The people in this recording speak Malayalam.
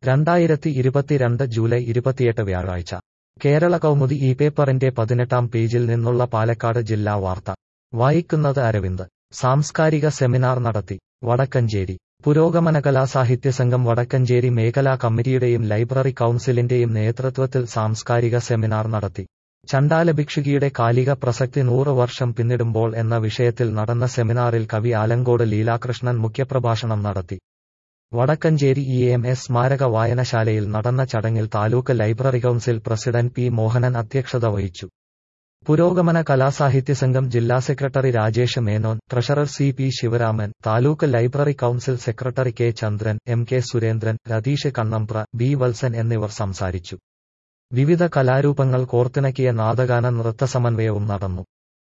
2022 ജൂലൈ 28 വ്യാഴാഴ്ച കേരള കൗമുദി ഈ പേപ്പറിന്റെ 18-ാം പേജിൽ നിന്നുള്ള പാലക്കാട് ജില്ലാ വാർത്ത വായിക്കുന്നത് അരവിന്ദ്. സാംസ്കാരിക സെമിനാർ നടത്തി. വടക്കഞ്ചേരി പുരോഗമന കലാസാഹിത്യ സംഘം വടക്കഞ്ചേരി മേഖലാ കമ്മിറ്റിയുടെയും ലൈബ്രറി കൗൺസിലിന്റെയും നേതൃത്വത്തിൽ സാംസ്കാരിക സെമിനാർ നടത്തി. ചണ്ഡാല ഭിക്ഷുകിയുടെ കാലിക പ്രസക്തി 100 വർഷം പിന്നിടുമ്പോൾ എന്ന വിഷയത്തിൽ നടന്ന സെമിനാറിൽ കവി ആലങ്കോട് ലീലാകൃഷ്ണൻ മുഖ്യപ്രഭാഷണം നടത്തി. വടക്കഞ്ചേരി EMS സ്മാരക വായനശാലയിൽ നടന്ന ചടങ്ങിൽ taluk library council president P Mohanan അധ്യക്ഷത വഹിച്ചു. പുരോഗമന കലാസാഹിത്യ സംഘം ജില്ലാ secretary Rajesh Menon, treasurer CP Sivaraman, taluk library council secretary K Chandran, MK Surendran, Ratheesh Kannambra, B Valsan എന്നിവർ സംസാരിച്ചു. വിവിധ കലാരൂപങ്ങൾ കോർത്തിണക്കിയ നാദഗാന നൃത്ത സമന്വയവും നടന്നു.